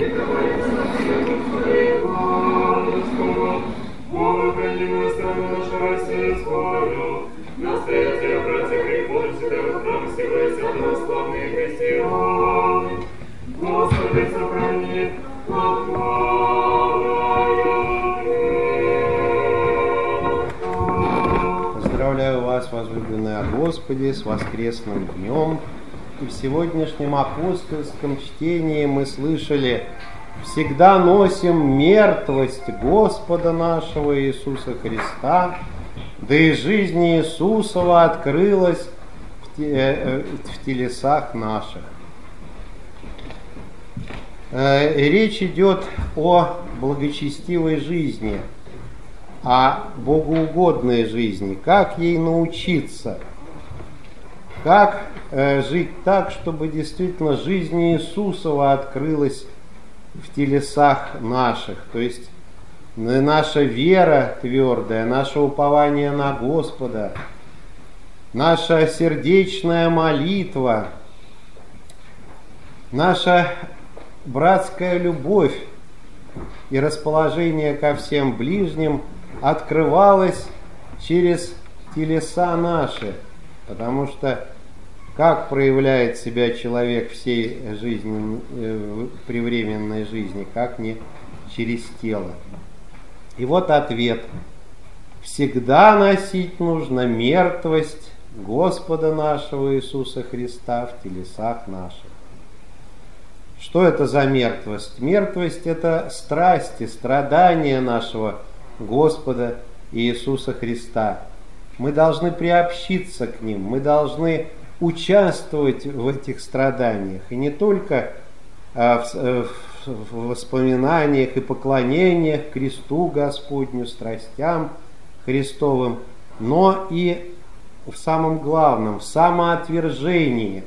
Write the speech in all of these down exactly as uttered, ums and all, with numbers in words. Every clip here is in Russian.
Поздравляю вас, возлюбленные о Господе, с воскресным днем. И в сегодняшнем апостольском чтении мы слышали: «Всегда носим мертвость Господа нашего Иисуса Христа, да и жизнь Иисусова открылась в, те, в телесах наших». Речь идет о благочестивой жизни, о богоугодной жизни. Как ей научиться? Как э, жить так, чтобы действительно жизнь Иисусова открылась в телесах наших? То есть наша вера твердая, наше упование на Господа, наша сердечная молитва, наша братская любовь и расположение ко всем ближним открывалось через телеса наши, потому что как проявляет себя человек всей жизни, э, при временной жизни, как не через тело. И вот ответ: всегда носить нужно мертвость Господа нашего Иисуса Христа в телесах наших. Что это за мертвость? Мертвость – это страсти, страдания нашего Господа Иисуса Христа. Мы должны приобщиться к ним, мы должны участвовать в этих страданиях. И не только в воспоминаниях и поклонениях кресту Господню, страстям Христовым, но и в самом главном, в самоотвержении,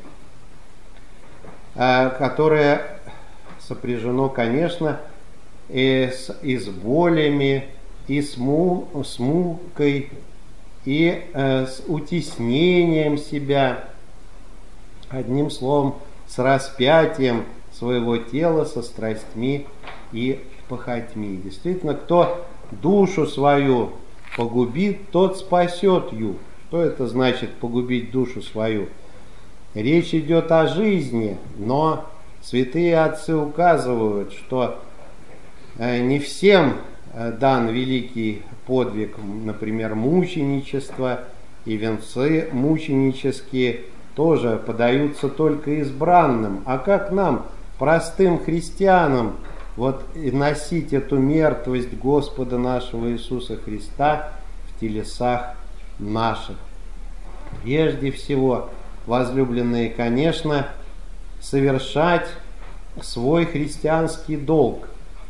которое сопряжено, конечно, и с, и с болями, и с, му, с мукой, и э, с утеснением себя, одним словом, с распятием своего тела, со страстьми и похотьми. Действительно, кто душу свою погубит, тот спасет ее. Что это значит погубить душу свою? Речь идет о жизни, но святые отцы указывают, что не всем дан великий подвиг, например, мученичество, и венцы мученические тоже подаются только избранным. А как нам, простым христианам, вот и носить эту мертвость Господа нашего Иисуса Христа в телесах наших? Прежде всего, возлюбленные, конечно, совершать свой христианский долг.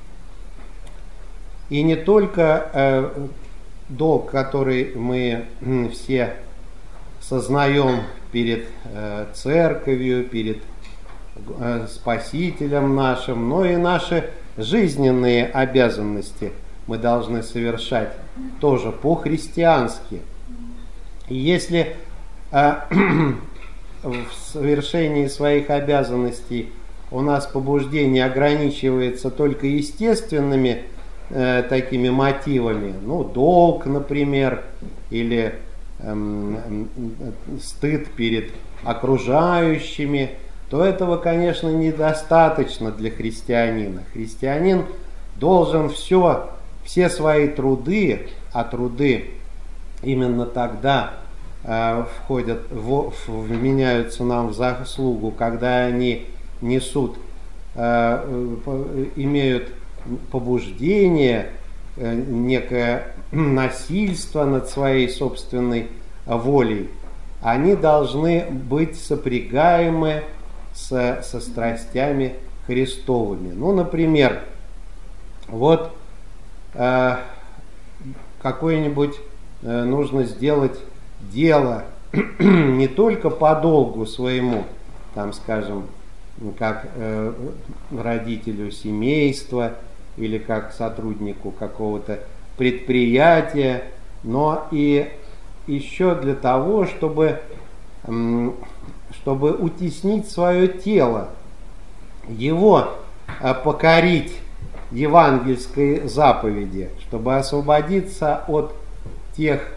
И не только э, долг, который мы э, все сознаем перед э, церковью, перед э, Спасителем нашим, но и наши жизненные обязанности мы должны совершать тоже по-христиански. И если э, в совершении своих обязанностей у нас побуждение ограничивается только естественными э, такими мотивами, ну, долг, например, или э, э, стыд перед окружающими, то этого, конечно, недостаточно для христианина. Христианин должен все, все свои труды, а труды именно тогда входят, в, вменяются нам в заслугу, когда они несут, э, имеют побуждение, э, некое насильство над своей собственной волей, они должны быть сопрягаемы с, со страстями Христовыми. Ну, например, вот э, какое-нибудь э, нужно сделать дело не только по долгу своему, там, скажем, как э, родителю семейства или как сотруднику какого-то предприятия, но и еще для того, чтобы, э, чтобы утеснить свое тело, его покорить евангельской заповеди, чтобы освободиться от тех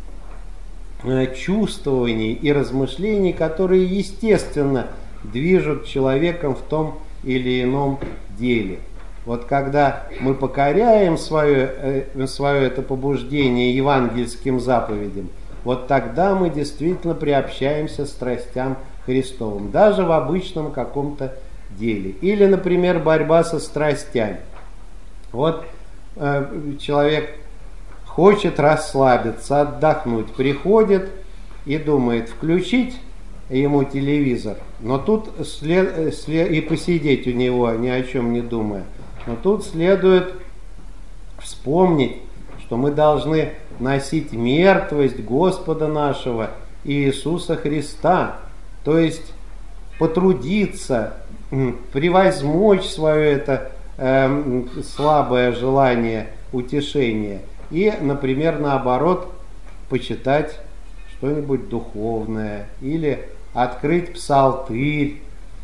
чувствований и размышлений, которые, естественно, движут человеком в том или ином деле. Вот когда мы покоряем свое, свое это побуждение евангельским заповедям, вот тогда мы действительно приобщаемся страстям Христовым, даже в обычном каком-то деле. Или, например, борьба со страстями. Вот э, человек хочет расслабиться, отдохнуть, приходит и думает включить ему телевизор, но тут след, след, и посидеть у него, ни о чем не думая. Но тут следует вспомнить, что мы должны носить мертвость Господа нашего Иисуса Христа, то есть потрудиться, превозмочь свое это э, слабое желание утешения и, например, наоборот, почитать что-нибудь духовное или открыть псалтырь.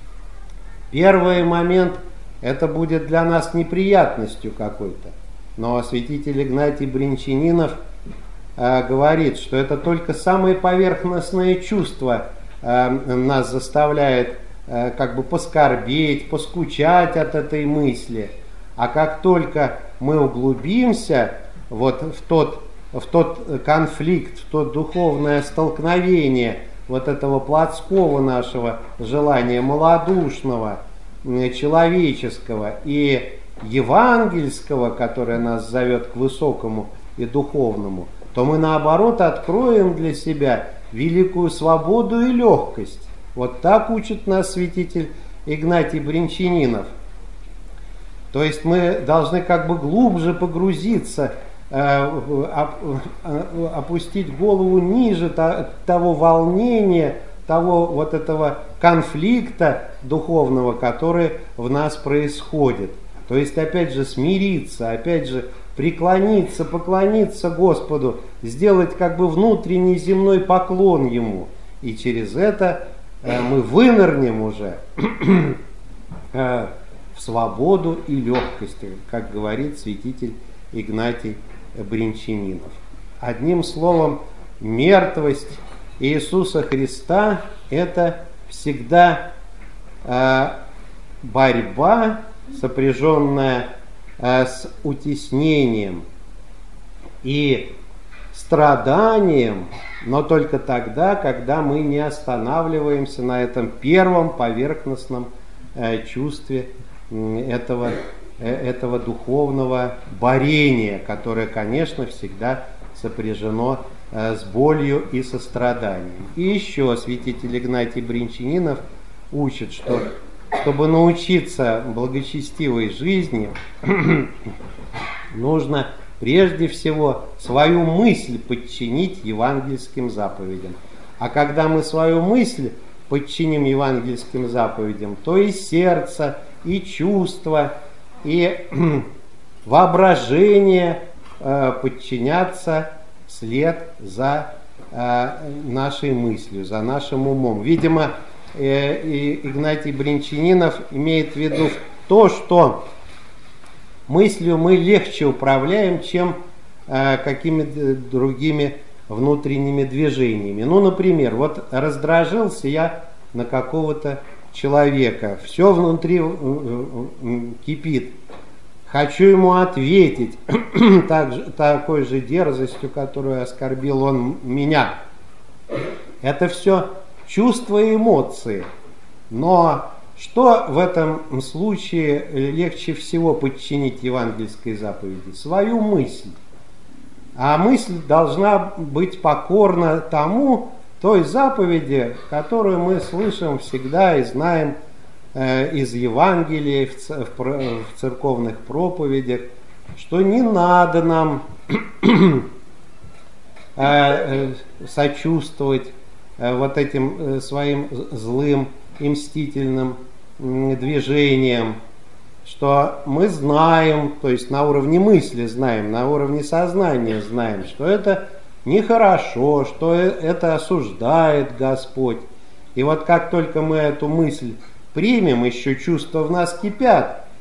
Первый момент это будет для нас неприятностью какой-то, но святитель Игнатий Бринчанинов э, говорит, что это только самое поверхностное чувство э, нас заставляет э, как бы поскорбеть, поскучать от этой мысли, а как только мы углубимся вот в тот, в тот конфликт, в то духовное столкновение вот этого плотского нашего желания, малодушного, человеческого и евангельского, которое нас зовет к высокому и духовному, то мы наоборот откроем для себя великую свободу и легкость. Вот так учит нас святитель Игнатий Бринчанинов. То есть мы должны как бы глубже погрузиться, опустить голову ниже того волнения, того вот этого конфликта духовного, который в нас происходит. То есть опять же смириться, опять же преклониться, поклониться Господу, сделать как бы внутренний земной поклон Ему. И через это мы вынырнем уже в свободу и легкость, как говорит святитель Игнатий Бринчанинов. Одним словом, мертвость Иисуса Христа – это всегда э, борьба, сопряженная э, с утеснением и страданием, но только тогда, когда мы не останавливаемся на этом первом поверхностном э, чувстве э, этого этого духовного борения, которое, конечно, всегда сопряжено э, с болью и состраданием. И еще святитель Игнатий Бринчанинов учит, что чтобы научиться благочестивой жизни, нужно прежде всего свою мысль подчинить евангельским заповедям. А когда мы свою мысль подчиним евангельским заповедям, то и сердце, и чувства, и воображение э, подчинятся вслед за э, нашей мыслью, за нашим умом. Видимо, э, и Игнатий Бринчанинов имеет в виду то, что мыслью мы легче управляем, чем э, какими-то другими внутренними движениями. Ну, например, вот раздражился я на какого-то человека, все внутри кипит, хочу ему ответить так же, такой же дерзостью, которую оскорбил он меня. Это все чувства и эмоции. Но что в этом случае легче всего подчинить евангельской заповеди? Свою мысль. А мысль должна быть покорна тому, той заповеди, которую мы слышим всегда и знаем э, из Евангелия, в, в, в церковных проповедях, что не надо нам э, э, сочувствовать э, вот этим э, своим злым и мстительным э, движениям, что мы знаем, то есть на уровне мысли знаем, на уровне сознания знаем, что это нехорошо, что это осуждает Господь. И вот как только мы эту мысль примем, еще чувства в нас кипят,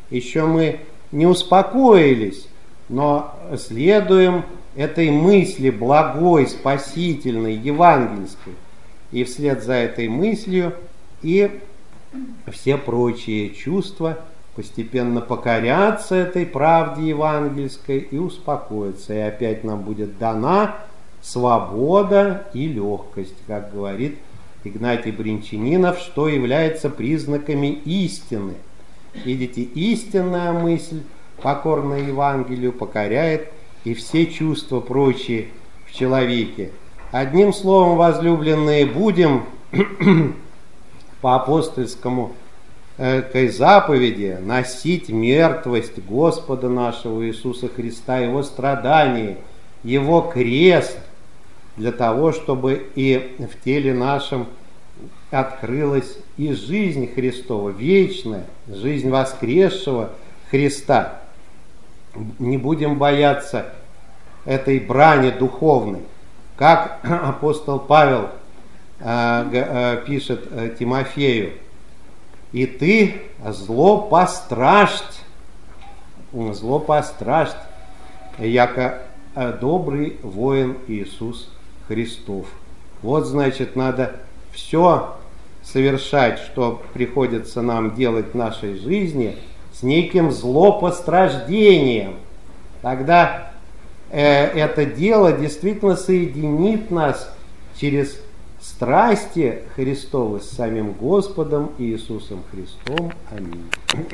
еще мы не успокоились, но следуем этой мысли благой, спасительной, евангельской. И вслед за этой мыслью и все прочие чувства постепенно покорятся этой правде евангельской и успокоятся. И опять нам будет дана свобода и легкость, как говорит Игнатий Брянчанинов, что является признаками истины. Видите, истинная мысль, покорная Евангелию, покоряет и все чувства прочие в человеке. Одним словом, возлюбленные, будем по апостольскому этой заповеди носить мертвость Господа нашего Иисуса Христа, Его страдания, Его крест, для того, чтобы и в теле нашем открылась и жизнь Христова, вечная, жизнь воскресшего Христа. Не будем бояться этой брани духовной. Как апостол Павел э, э, пишет э, Тимофею: «И ты зло постраждь, зло постраждь, яко э, добрый воин Иисус Христов». Вот, значит, надо все совершать, что приходится нам делать в нашей жизни, с неким злопостраждением. Тогда э, это дело действительно соединит нас через страсти Христовы с самим Господом Иисусом Христом. Аминь.